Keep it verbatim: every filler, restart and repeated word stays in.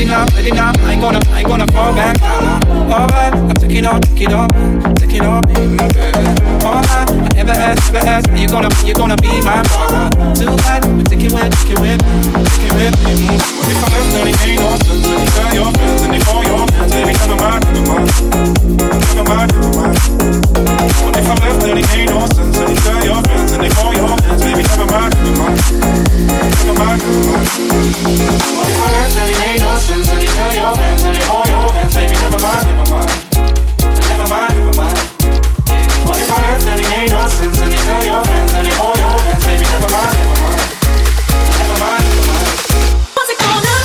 now, ready now. I ain't gonna, I ain't gonna fall back. Alright, I'm taking off, taking off, taking off, baby. Alright, I never asked, never asked. Are you gonna, you gonna be my brother? Tonight, we're taking with, taking with, taking with, baby. What if I left, then it ain't no sense? And you tell your friends, and they call your friends, baby. Never mind, never mind, never mind, never mind. What if I left, then it ain't no sense? And you tell your friends, and they call your friends, baby. Never mind, never mind, never mind, never mind. What if I left, then it ain't no sense? And you tell your friends, and they call your friends, baby. Never mind, never mind, never mind, never mind. What if I left, then it ain't no sense? And you tell your friends, and they call